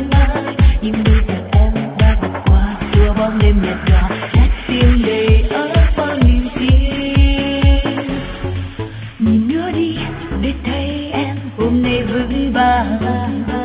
quen ai, nhưng bây giờ em đã vượt qua xua bóng đêm nhạt nhòa, hát tiếng đầy ấp bao niềm tin. Nhìn nữa đi để thấy em hôm nay vững vàng.